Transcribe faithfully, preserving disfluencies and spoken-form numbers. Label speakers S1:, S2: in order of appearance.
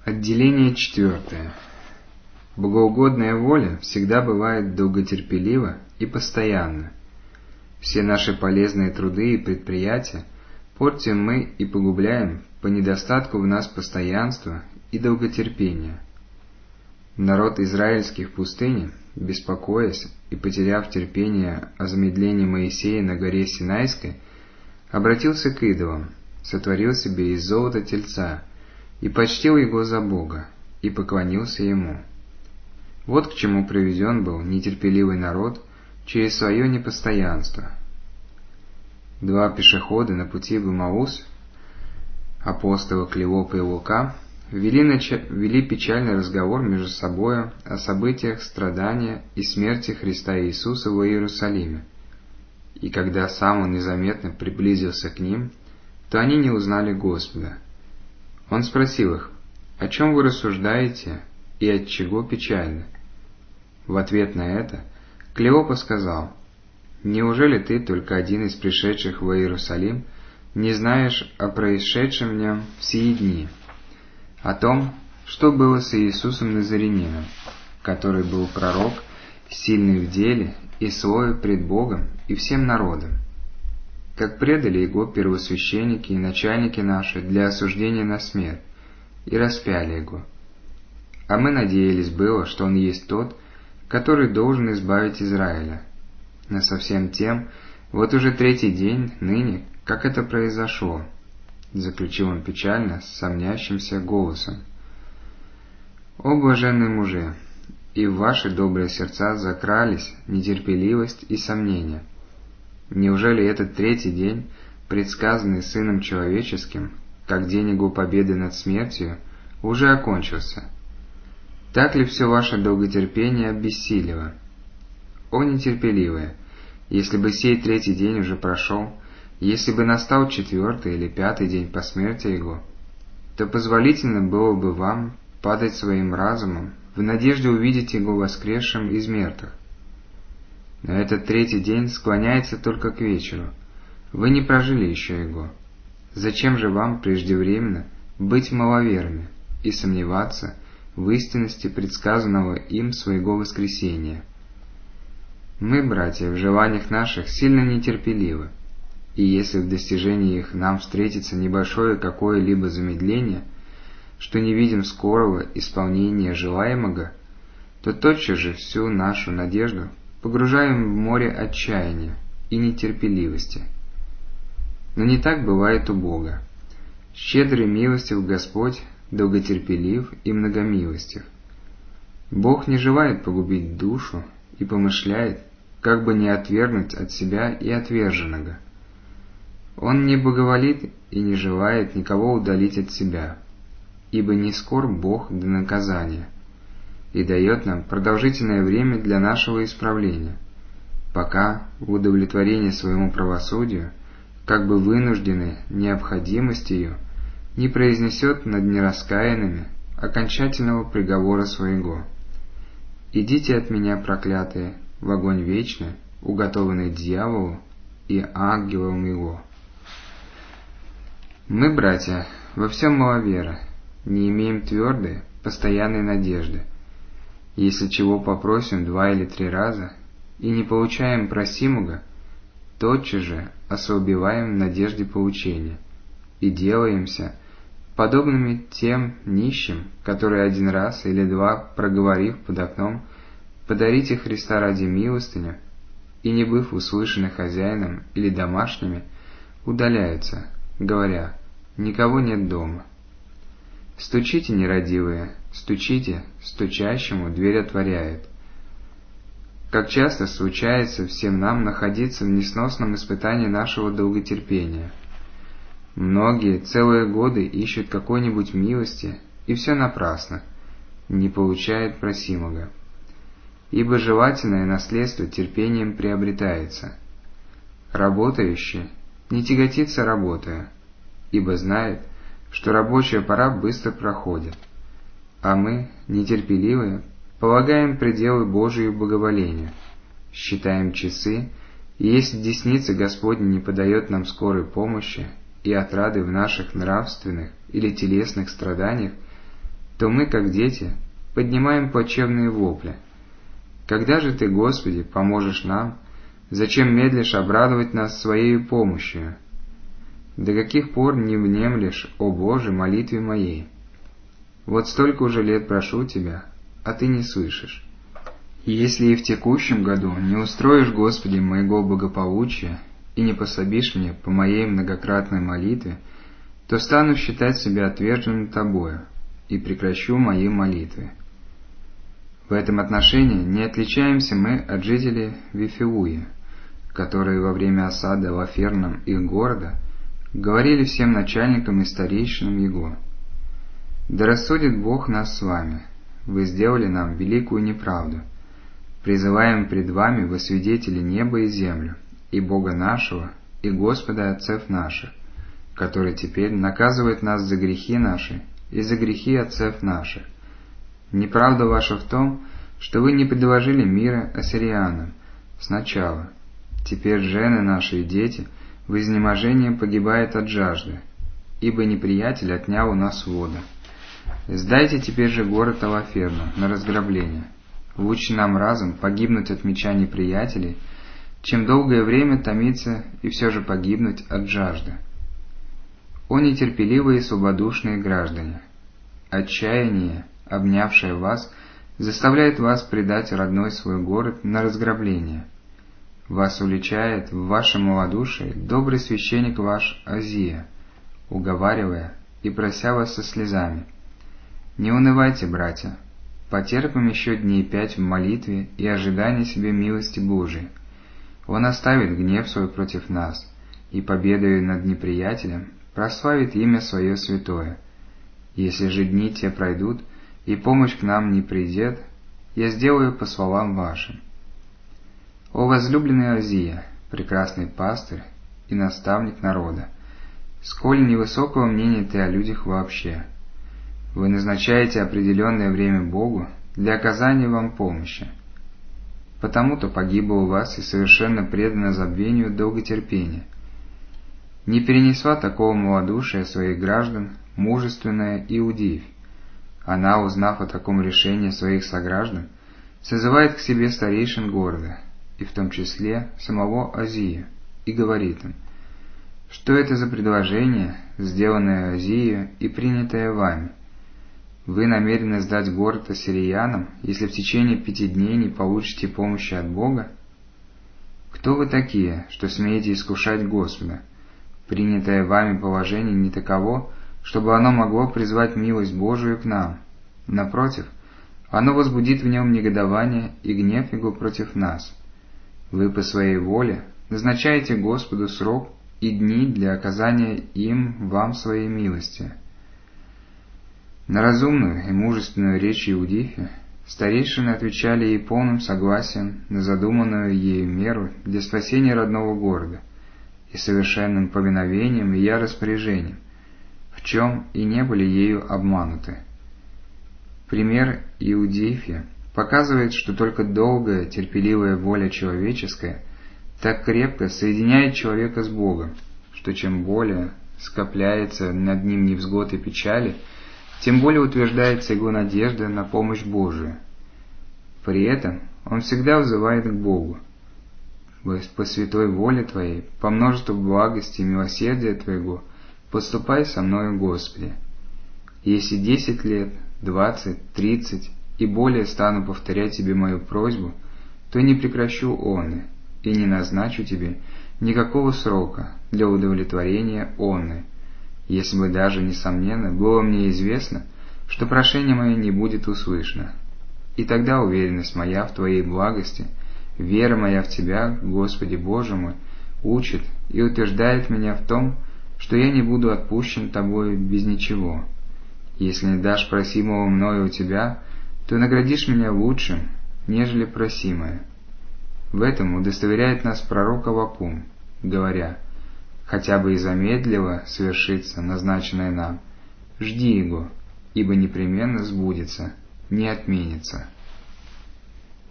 S1: Отделение четвертое. Богоугодная воля всегда бывает долготерпелива и постоянна. Все наши полезные труды и предприятия портим мы и погубляем по недостатку в нас постоянства и долготерпения. Народ израильский в пустыне, беспокоясь и потеряв терпение о замедлении Моисея на горе Синайской, обратился к идолам, сотворил себе из золота тельца и почтил его за Бога, и поклонился ему. Вот к чему приведен был нетерпеливый народ через свое непостоянство. Два пешехода на пути в Имаус, апостолы Клеопа и Лука, вели, нач... вели печальный разговор между собою о событиях страдания и смерти Христа Иисуса в Иерусалиме. И когда сам он незаметно приблизился к ним, то они не узнали Господа. Он спросил их: «О чем вы рассуждаете и от чего печальны?» В ответ на это Клеопа сказал: «Неужели ты, только один из пришедших в Иерусалим, не знаешь о происшедшем в нем в сии дни, о том, что было с Иисусом Назаренином, который был пророк, сильный в деле и слове пред Богом и всем народом, как предали его первосвященники и начальники наши для осуждения на смерть, и распяли его. А мы надеялись было, что он есть тот, который должен избавить Израиля. Но совсем тем, вот уже третий день ныне, как это произошло», — заключил он печально, с сомнящимся голосом. «О блаженные мужи! И в ваши добрые сердца закрались нетерпеливость и сомнения. Неужели этот третий день, предсказанный Сыном Человеческим, как день его победы над смертью, уже окончился? Так ли все ваше долготерпение обессилило? О нетерпеливые! Если бы сей третий день уже прошел, если бы настал четвертый или пятый день по смерти его, то позволительно было бы вам падать своим разумом в надежде увидеть его воскресшим из мертвых. Но этот третий день склоняется только к вечеру. Вы не прожили еще его. Зачем же вам преждевременно быть маловерными и сомневаться в истинности предсказанного им своего воскресения? Мы, братья, в желаниях наших сильно нетерпеливы, и если в достижении их нам встретится небольшое какое-либо замедление, что не видим скорого исполнения желаемого, то тотчас же всю нашу надежду погружаем в море отчаяния и нетерпеливости. Но не так бывает у Бога. Щедрый милостив Господь, долготерпелив и многомилостив. Бог не желает погубить душу и помышляет, как бы не отвергнуть от себя и отверженного. Он не благоволит и не желает никого удалить от себя, ибо не скор Бог до наказания, и дает нам продолжительное время для нашего исправления, пока в удовлетворение своему правосудию, как бы вынужденной необходимостью, не произнесет над нераскаянными окончательного приговора своего: «Идите от меня, проклятые, в огонь вечный, уготованный дьяволу и ангелам его». Мы, братья, во всем маловеры, не имеем твердой, постоянной надежды. Если чего попросим два или три раза и не получаем просимого, тотчас же ослабеваем в надежде получения и делаемся подобными тем нищим, которые один раз или два, проговорив под окном «Подарите Христа ради милостыню», и, не быв услышаны хозяином или домашними, удаляются, говоря: «Никого нет дома». Стучите, нерадивые, стучите, стучащему дверь отворяет. Как часто случается всем нам находиться в несносном испытании нашего долготерпения. Многие целые годы ищут какой-нибудь милости, и все напрасно, не получают просимого. Ибо желательное наследство терпением приобретается. Работающий не тяготится работая, ибо знает, что рабочая пора быстро проходит, а мы, нетерпеливые, полагаем пределы Божию благоволению, считаем часы, и если десница Господня не подает нам скорой помощи и отрады в наших нравственных или телесных страданиях, то мы, как дети, поднимаем плачевные вопли. Когда же Ты, Господи, поможешь нам? Зачем медлишь обрадовать нас Своей помощью? До каких пор не внемлешь, о Боже, молитве моей? Вот столько уже лет прошу Тебя, а Ты не слышишь. Если и в текущем году не устроишь, Господи, моего благополучия и не пособишь мне по моей многократной молитве, то стану считать себя отверженным Тобою и прекращу мои молитвы. В этом отношении не отличаемся мы от жителей Вифилуи, которые во время осады Лаферном их города говорили всем начальникам и старейшинам его: «Да рассудит Бог нас с вами, вы сделали нам великую неправду. Призываем пред вами во свидетели небо и землю, и Бога нашего, и Господа отцев наших, который теперь наказывает нас за грехи наши и за грехи отцев наших. Неправда ваша в том, что вы не предложили мира ассириянам сначала. Теперь жены наши и дети в изнеможении погибают от жажды, ибо неприятель отнял у нас воду. Сдайте теперь же город Алаферну на разграбление. Лучше нам разом погибнуть от меча неприятелей, чем долгое время томиться и все же погибнуть от жажды. О нетерпеливые и слабодушные граждане! Отчаяние, обнявшее вас, заставляет вас предать родной свой город на разграбление. Вас уличает в вашем малодушии добрый священник ваш Озия, уговаривая и прося вас со слезами: «Не унывайте, братья, потерпим еще дней пять в молитве и ожидании себе милости Божией. Он оставит гнев свой против нас, и победою над неприятелем прославит имя свое святое. Если же дни те пройдут, и помощь к нам не придет, я сделаю по словам вашим». О возлюбленный Озия, прекрасный пастырь и наставник народа, сколь невысокого мнения ты о людях вообще! Вы назначаете определенное время Богу для оказания вам помощи. Потому-то погибло у вас и совершенно предано забвению долготерпения. Не перенесла такого малодушия своих граждан мужественная Иудивь. Она, узнав о таком решении своих сограждан, созывает к себе старейшин города, и в том числе самого Озия, и говорит им: «Что это за предложение, сделанное Озию и принятое вами? Вы намерены сдать город ассириянам, если в течение пяти дней не получите помощи от Бога? Кто вы такие, что смеете искушать Господа? Принятое вами положение не таково, чтобы оно могло призвать милость Божию к нам. Напротив, оно возбудит в нем негодование и гнев его против нас. Вы по своей воле назначаете Господу срок и дни для оказания им вам своей милости». На разумную и мужественную речь Иудифи старейшины отвечали ей полным согласием на задуманную ею меру для спасения родного города и совершенным повиновением ее распоряжением, в чем и не были ею обмануты. Пример Иудифи показывает, что только долгая, терпеливая воля человеческая так крепко соединяет человека с Богом, что чем более скопляется над ним невзгод и печали, тем более утверждается его надежда на помощь Божию. При этом он всегда взывает к Богу: «По святой воле Твоей, по множеству благости и милосердия Твоего, поступай со мною, Господи. Если десять лет, двадцать, тридцать и более стану повторять Тебе мою просьбу, то не прекращу онны и не назначу Тебе никакого срока для удовлетворения онны, если бы даже, несомненно, было мне известно, что прошение мое не будет услышано. И тогда уверенность моя в Твоей благости, вера моя в Тебя, Господи Боже мой, учит и утверждает меня в том, что я не буду отпущен Тобою без ничего. Если не дашь просимого мною у Тебя, то наградишь меня лучшим, нежели просимое». В этом удостоверяет нас пророк Аввакум, говоря: «Хотя бы и замедлило свершиться назначенное нам, жди его, ибо непременно сбудется, не отменится».